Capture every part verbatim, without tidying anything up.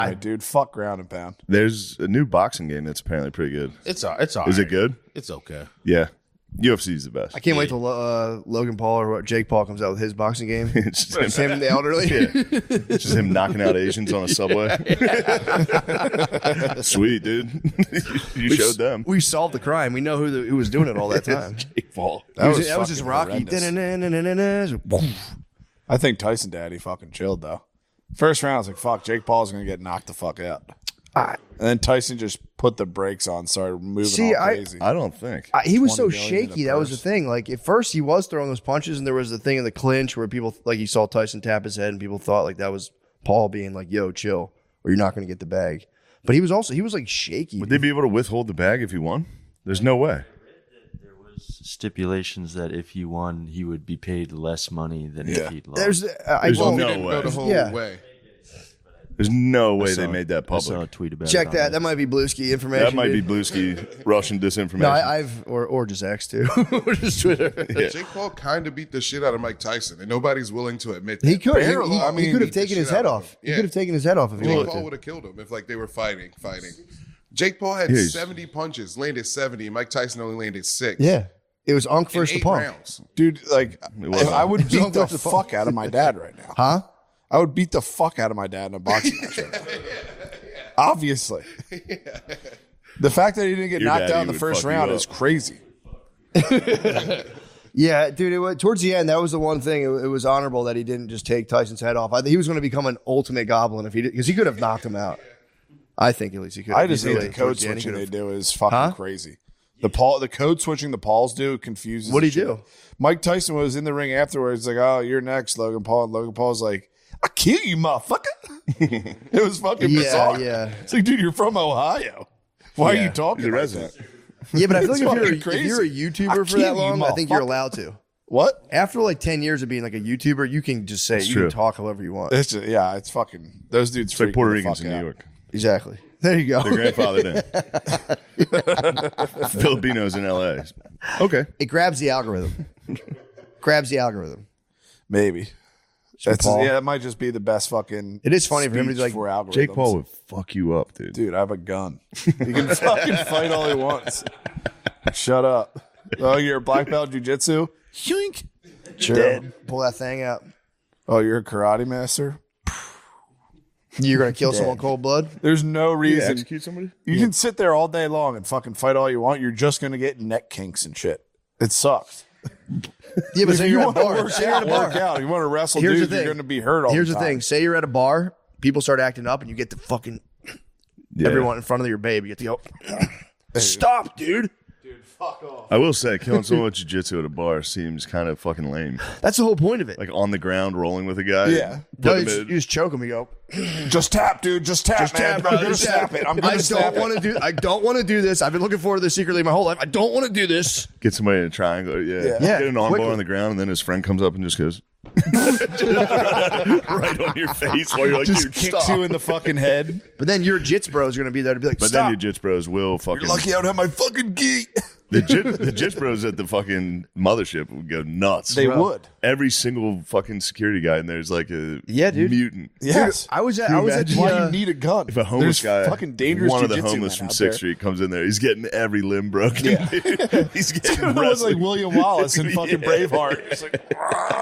All right, dude, fuck ground and pound. There's a new boxing game that's apparently pretty good. It's all, it's all Is right. it good? It's okay. Yeah. U F C is the best. I can't wait till uh, Logan Paul or what, Jake Paul comes out with his boxing game. It's just It's him, him and the elderly. yeah. It's just him knocking out Asians on a subway. Sweet, dude. you We- showed them. We solved the crime. We know who, the, who was doing it all that time. Jake Paul. That was, was that was just fucking Rocky. horrendous. Da-na-na-na-na-na. I think Tyson Daddy fucking chilled though. First round, I was like, "Fuck, Jake Paul's gonna get knocked the fuck out," I- and then Tyson just put the brakes on, started moving See, all I- crazy. I don't think. I, he was so twenty million in shaky. a That was the purse. thing. Like at first, he was throwing those punches, and there was the thing in the clinch where people like you saw Tyson tap his head, and people thought like that was Paul being like, "Yo, chill, or you're not going to get the bag." But he was also he was like shaky. Would they be able to withhold the bag if he won? There's no way. There was stipulations that if he won, he would be paid less money than Yeah. if he'd lost. There's uh, I There's well, no Didn't way. go the whole Yeah. way. There's no way I they saw- made that I saw a public. tweet about check it. that. That might be Bluesky information. That might be dude. Bluesky Russian disinformation. No, I, I've or or just X too, or just Twitter. Yeah. Jake Paul kind of beat the shit out of Mike Tyson, and nobody's willing to admit that. He could. He, Barely. he- I he mean, could have beat the taken his shit head out of off. him. He Yeah. could have taken his head off if he Jake wanted Paul to. would have killed him if like they were fighting, fighting. Jake Paul had Yeah, he's- seventy punches, landed seventy. Mike Tyson only landed six. Yeah, it was Unk in versus the eight punk. rounds. Dude, like, was if I would It was beat the almost a fuck out of my dad right now. Huh? I would beat the fuck out of my dad in a boxing match. Right now. Obviously, the fact that he didn't get Your knocked daddy out in the would first fuck you round up. is crazy. Yeah, dude. It was, towards the end, that was the one thing. It, it was honorable that he didn't just take Tyson's head off. I think he was going to become an ultimate goblin if he did, because he could have knocked him out. I think at least he could. I just hate easily. the code Towards the end, he switching they could have- do is fucking Huh? crazy. The Paul, the code switching the Pauls do confuses. What'd the he shit. do? Mike Tyson was in the ring afterwards, like, "Oh, you're next, Logan Paul." And Logan Paul's like, "I kill you, motherfucker." It was fucking Yeah, bizarre. yeah. It's like, dude, you're from Ohio. Why Yeah. are you talking He's a like resident. that? Yeah, but I feel like It's if you're, fucking if crazy. you're a I YouTuber for kill that you, long, I think you're motherfucker. allowed to. What? After like ten years of being like a YouTuber, you can just say you true. can talk however you want. It's just, yeah, it's fucking those dudes. It's like freak Puerto me the Ricans fuck in New out. York. Exactly. There you go. Their grandfather did. Filipinos in L A. Okay. It grabs the algorithm. grabs the algorithm. Maybe. That's, Paul. yeah, that might just be the best fucking. It is funny for him to speech be like, for algorithms. Jake Paul would fuck you up, dude. Dude, I have a gun. He can fucking fight all he wants. Shut up. Oh, you're a black belt jujitsu? Yoink. Sure. Dead. Pull that thing out. Oh, you're a karate master? You're gonna kill someone cold blood. There's no Yeah, reason. execute somebody? You can sit there all day long and fucking fight all you want. You're just going to get neck kinks and shit. It sucks. Yeah, but If say you you're at a want to bar. work Say you're at out, a bar. work out. You want to wrestle Here's the dudes, you're thing. going to be hurt all Here's the the time. thing. Say you're at a bar, people start acting up, and you get the fucking Yeah. everyone in front of your babe. You get the oh, stop, dude. I will say, killing someone with jiu-jitsu at a bar seems kind of fucking lame. That's the whole point of it. Like on the ground, rolling with a guy. Yeah. No, Put you, him just, in. you just choke him. You go. Just tap, dude. Just tap, Just man. tap, bro. I'm going to Just snap tap. it. I'm I going to snap don't want it. to do. I don't want to do this. I've been looking forward to this secretly my whole life. I don't want to do this. Get somebody in a triangle. Yeah. Yeah. Yeah, Get an arm quickly. bar on the ground, and then his friend comes up and just goes right on your face while you're like, Just dude, kicks stop. you in the fucking head. But then your jits bros are gonna be there to be like, But stop. then your jits bros will fucking. Lucky I don't have my fucking gi. The jit, the jits bros at the fucking mothership would go nuts. They would. Every single fucking security guy in there is like a Yeah, dude. mutant. Yes. I was at. Can I you was at imagine the, Why uh, you need a gun? If a homeless There's guy, fucking dangerous one of the jiu-jitsu homeless men from out Sixth there. Street comes in there, he's getting every limb broken. Yeah. dude. He's getting It was like wrestled. William Wallace in fucking Yeah. Braveheart. It's like,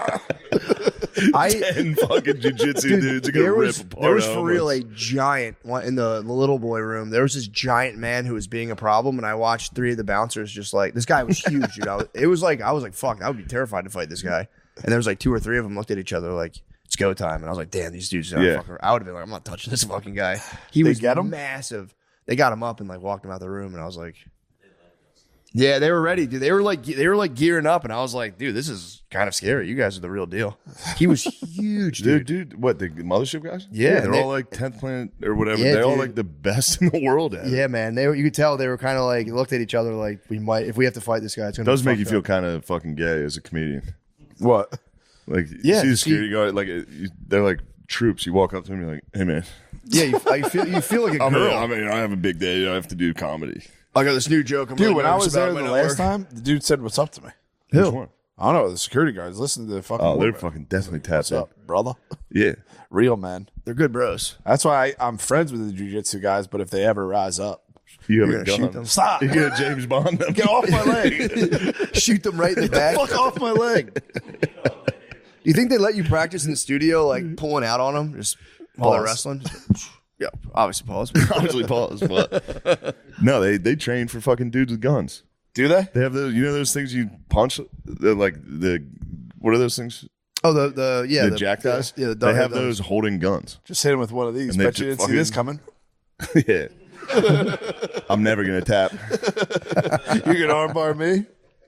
I ten fucking jiu-jitsu Dude, dudes are there gonna was rip apart. there was a for real a homeless. giant one in the, the little boy room. There was this giant man who was being a problem, and I watched three of the bouncers just like this guy was huge, dude. I was, it was like I was like, fuck, I would be terrified to fight this guy. And there was like two or three of them looked at each other like it's go time, and I was like, damn, these dudes are Yeah. fucking. I would have been like, I'm not touching this fucking guy. He They was get him? massive. They got him up and like walked him out the room, and I was like. Yeah, they were ready, dude. They were like they were like gearing up, and I was like, dude, this is kind of scary. You guys are the real deal. He was huge, dude. Dude, dude, what the mothership guys? Yeah, they're and they- all like tenth planet or whatever. Yeah, they're all dude. like the best in the world at it. Yeah, man. They were, you could tell they were kind of like looked at each other like we might if we have to fight this guy. It's gonna It does be make you fucked feel up. kind of fucking gay as a comedian. what? Like, you Yeah, see the see- security guard, like, it- you, they're like troops. You walk up to them, you're like, hey, man. Yeah, you, I feel you feel like a I mean, girl. I mean, I have a big day. I have to do comedy. I got this new joke. I'm Dude, really when I nervous was about there it, the might not last work. time, the dude said, "What's up to me?" Which one? I don't know. The security guards listen to the fucking. Oh, they're war fucking definitely tapped What's up, up. brother? Yeah. Real men. They're good bros. That's why I, I'm friends with the jiu-jitsu guys. But if they ever rise up, You have You're a gonna shoot gun. them. stop. You get a James Bond. Get off my leg. Shoot them right in the back. Fuck off my leg. Do you think they let you practice in the studio, like pulling out on them, just while they're Pause. wrestling? Yeah, obviously pause. Obviously, pause. But no, they they train for fucking dudes with guns. Do they? They have those. You know those things you punch. They're like the what are those things? Oh, the the yeah, the, jack guys. Yeah, the, they have those holding guns. Just hit him with one of these. And they Bet you just didn't see this fucking- coming. Yeah. I'm never gonna tap. You can armbar me.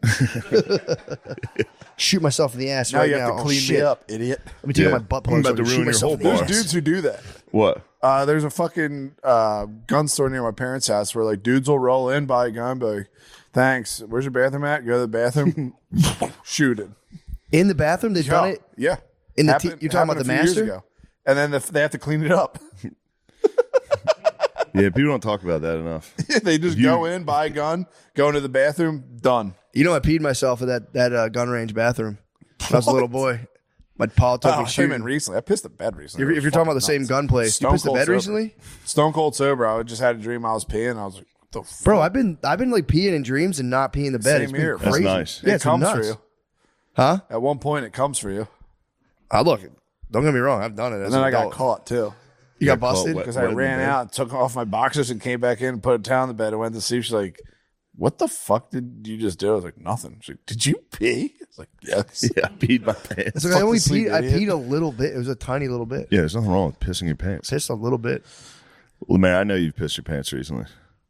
Shoot myself in the ass Now right you now. have to Oh, clean shit. me up, idiot. Let me take Yeah. out my butt I'm plug. about so I to can shoot ruin your myself whole in the bar. ass. There's dudes who do that. What? Uh, there's a fucking uh, gun store near my parents' house where like dudes will roll in, buy a gun, be like, "Thanks. Where's your bathroom at?" Go to the bathroom, shoot it. In the bathroom, they've done Yeah, it. yeah. In the Happened- t- you're talking about happened the a few years master? ago. And then the, they have to clean it up. Yeah, people don't talk about that enough. They just You- go in, buy a gun, go into the bathroom, done. You know, I peed myself at that that uh, gun range bathroom. When I was a little boy. My paw took Oh, me I came shooting. in recently. I pissed the bed recently. If, It if was you're talking about fucking the same nuts. gun place, Stone you pissed the cold bed sober. recently, Stone cold sober. I just had a dream I was peeing. I was like, what the fuck? bro. I've been I've been like peeing in dreams and not peeing in the bed. Same It's been here. That's crazy. nice. Yeah, it it's comes nuts. for you. Huh? At one point, it comes for you. I look. Don't get me wrong. I've done it. As And then an I got adult. caught too. You got got caught busted. wet. Because I Wet in the ran bed? out, took off my boxers, and came back in and put a towel in the bed and went to sleep. She's like, "What the fuck did you just do?" I was like, "Nothing." She's like, "Did you pee?" I was like, "Yes." Yeah, I peed my pants. It's like I Fuck only the sleep, peed. I idiot. peed a little bit. It was a tiny little bit. Yeah, there's nothing wrong with pissing your pants. Pissed a little bit. Well, man, I know you've pissed your pants recently.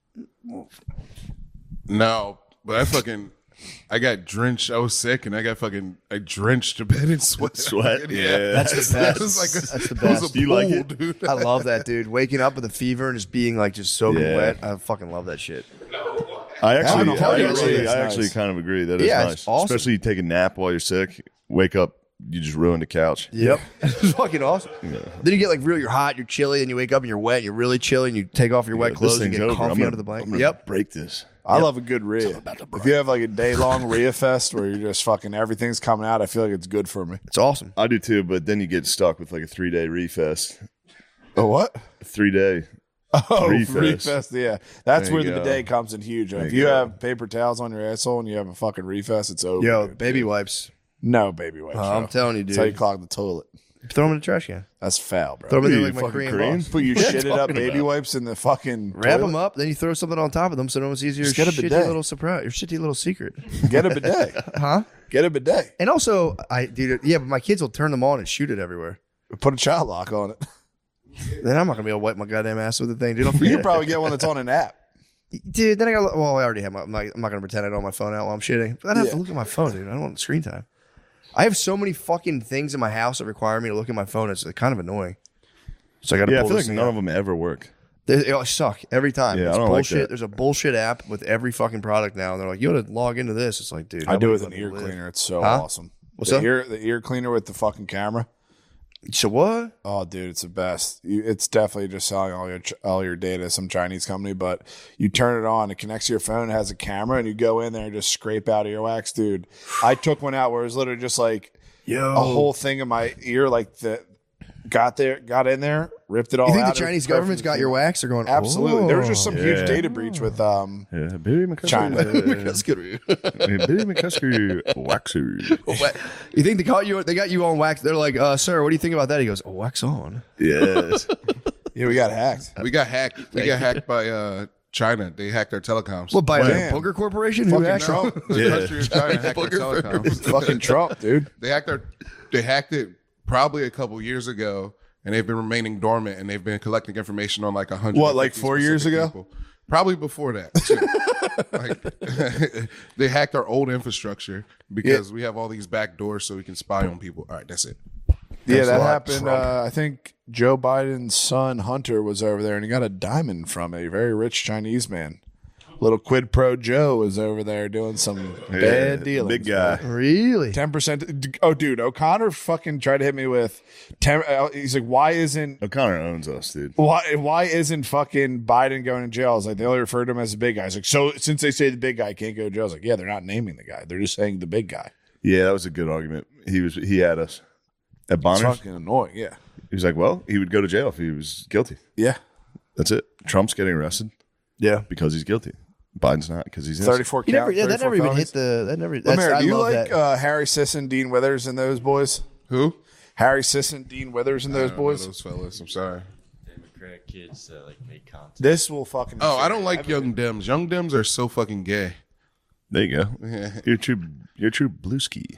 No, but I fucking, I got drenched. I was sick, and I got fucking, I drenched the bed in sweat. Sweat? Fucking- Yeah. That's the That best. was like a, That's the it was best. a You like pool, it? dude. I love that, dude. Waking up with a fever and just being like just soaking Yeah. wet. I fucking love that shit. I actually, Yeah, I yeah, actually, it's I nice. actually kind of agree. That is Yeah, it's nice. awesome. Especially you take a nap while you're sick, wake up, you just ruined the couch. Yep. It's fucking awesome. Then you get like real, you're hot, you're chilly, and you wake up and you're wet, and you're really chilly, and you take off your wet This clothes and thing's get over. I'm comfy gonna, under the I'm blanket. gonna Yep. break this. I love a good Rhea. If you have like a day long Rhea fest where you're just fucking everything's coming out, I feel like it's good for me. It's awesome. I do too, but then you get stuck with like a three day refest. Oh what? Three day. Oh, Refest. refest. Yeah, that's There where you the go. bidet comes in huge. If you you go. have paper towels on your asshole and you have a fucking refest, it's over. Yo, dude. baby wipes. No baby wipes. Oh, I'm bro. telling you, That's how you dude. clog the toilet. Throw them in the trash can. That's foul, bro. Throw them in there you like my fucking Korean Korean? boss. Put you Yeah, shitted up talking baby about. wipes in the fucking Wrap toilet. them up, then you throw something on top of them so no one sees your Just get a shitty bidet. little surprise, your shitty little secret. Get a bidet. Huh? Get a bidet. And also, I dude, yeah, but my kids will turn them on and shoot it everywhere. Put a child lock on it. Then I'm not gonna be able to wipe my goddamn ass with the thing, dude. Don't You forget. can probably get one that's on an app. Dude, then I got. Well, I already have my. I'm not, I'm not gonna pretend I don't have my phone out while I'm shitting. But I don't have to Yeah. look at my phone, dude. I don't want screen time. I have so many fucking things in my house that require me to look at my phone. It's kind of annoying. So I got to. Yeah, I pull feel this like thing none out. of them ever work. They, they all suck every time. Yeah, I it's don't like bullshit. that. There's a bullshit app with every fucking product now, and they're like, "You got to log into this." It's like, dude, I do it nobody with an let me ear live. cleaner. It's so Huh? awesome. What's the up? ear the ear cleaner with the fucking camera. So what? Oh, dude, it's the best. You, it's definitely just selling all your ch- all your data to some Chinese company, but you turn it on, it connects to your phone, it has a camera, and you go in there and just scrape out earwax, dude. I took one out where it was literally just like Yo, a whole thing in my ear, like the got there, got in there, ripped it all You think out. the It was Chinese government's got perfectly your clean. wax? They're going Absolutely. There was just some Yeah. huge data breach with um Yeah, Billy McCusker. China. That's good. Billy McCusker waxer. You think they got you? They got you on wax? They're like, uh, "Sir, what do you think about that?" He goes, "Oh, wax on." Yes. Yeah, we got hacked. We got hacked. We got hacked by uh, China. They hacked our telecoms. What by Damn. a booger corporation? Who Fucking hacked Trump. it? The Yeah. country of China hacked our telecoms. Fucking Trump, dude. They hacked our. They hacked it probably a couple years ago, and they've been remaining dormant, and they've been collecting information on like a hundred. What, like four years ago? Probably before that. Too. Like, they hacked our old infrastructure because we have all these back doors so we can spy on people. All right, that's it. Yeah, Thanks a that lot, happened. Trump. Uh, I think Joe Biden's son Hunter was over there, and he got a diamond from a very rich Chinese man. Little quid pro Joe was over there doing some bad dealings. Big guy. Really? Ten percent. Oh, dude, O'Connor fucking tried to hit me with ten. uh, He's like, why isn't O'Connor owns us, dude. why why isn't fucking Biden going to jail? It's like they only refer to him as the big guy. It's like, so since they say the big guy can't go to jail, I was like, yeah, they're not naming the guy. They're just saying the big guy. Yeah, that was a good argument. He was he had us at It's Bonner's. fucking annoying. Yeah. He was like, well, he would go to jail if he was guilty. Yeah. That's it. Trump's getting arrested Yeah. because he's guilty. Biden's not because he's innocent. thirty-four He never, count, yeah, that never thirty-four even hit felonies. the. That never. Let That's, me hear, I do you love like that. uh, Harry Sisson, Dean Withers, and those boys? Who? Harry Sisson, Dean Withers, and I those don't know boys? those fellas. I'm sorry. Democrat kids that like make content. This will fucking. Oh, I don't like young Dems. Young Dems are so fucking gay. There you go. You're true. You're true blue ski.